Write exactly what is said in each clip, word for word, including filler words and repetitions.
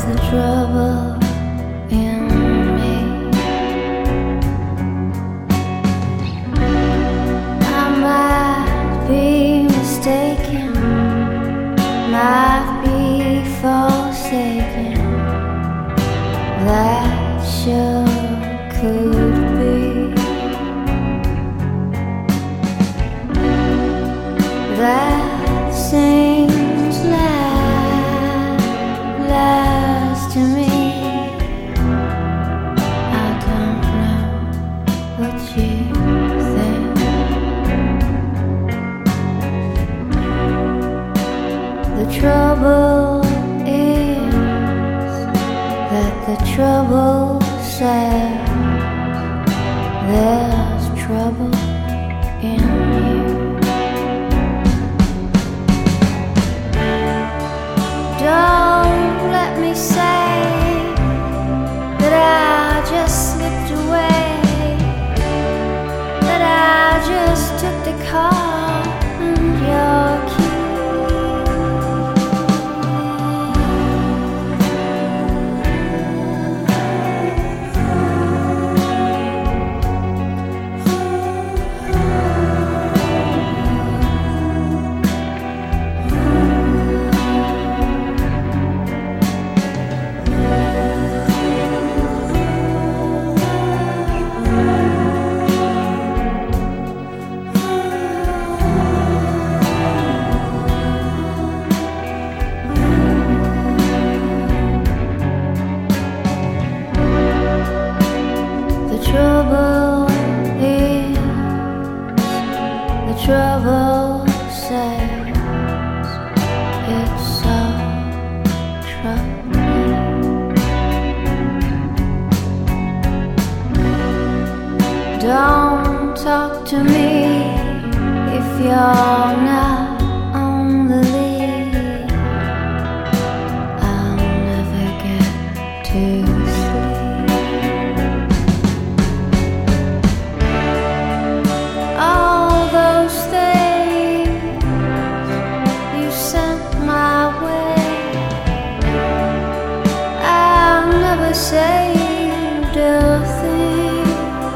the trouble in me? I might be mistaken, might be forsaken. That sure could be. That seems like lies to me. I don't know what you think. The trouble is that the trouble says there's trouble in you. Don't let me say that I just slipped away, that I just took the car and your key. Trouble is, the trouble says it's so troubling. Don't talk to me if you're not on the lead. I'll never get to sleep. Saved a thing.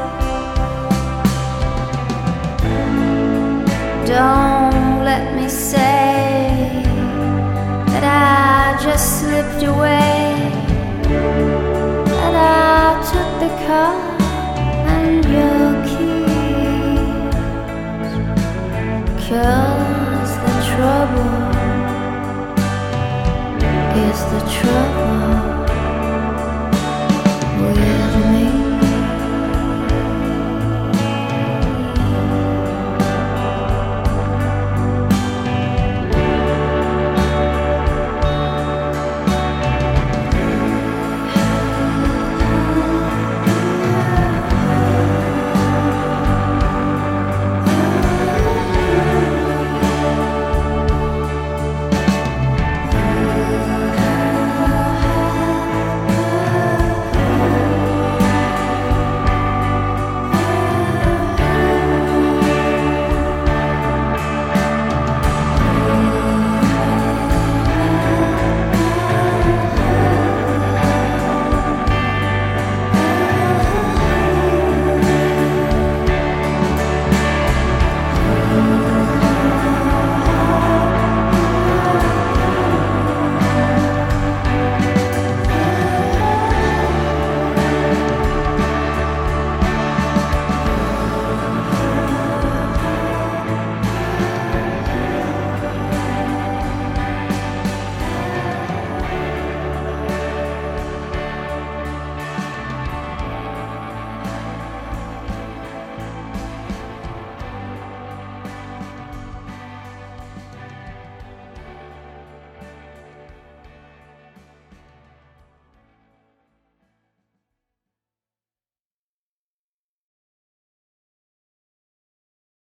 Don't let me say that I just slipped away, that I took the car and your keys. 'Cause